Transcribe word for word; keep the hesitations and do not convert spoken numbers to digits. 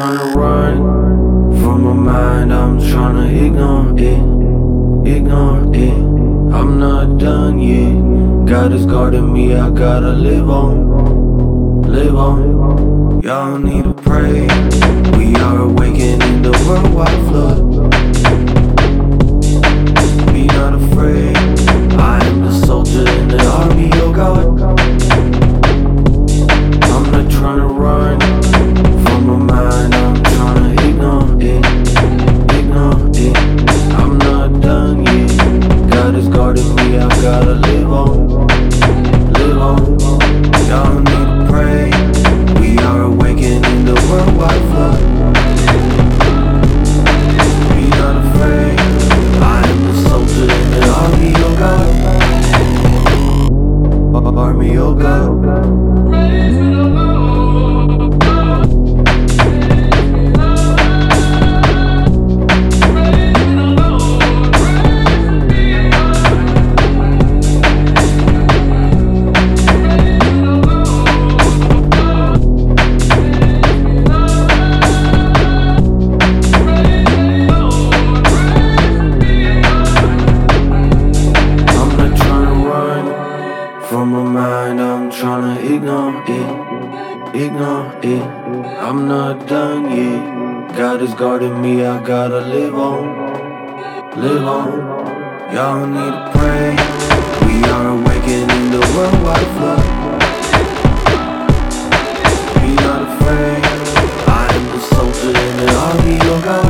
tryna run from my mind, I'm tryna ignore it, ignore it. I'm not done yet. God is guarding me, I gotta live on, live on. Y'all need to pray. We are awakening in the worldwide flood. Be not afraid, I am the soldier in the army, oh God. I'm not tryna run from my mind, I'm tryna ignore it, ignore it. I'm not done yet. God is guarding me, I gotta live on, live on. Y'all need to pray. We are awakening in the worldwide flood. Be not afraid, I am the soldier in the army, oh God. Army, oh God. From my mind, I'm tryna ignore it, ignore it. I'm not done yet. God is guarding me, I gotta live on, live on. Y'all need to pray. We are awakening in the worldwide flood. Be not afraid, I am the soldier in the army, oh God.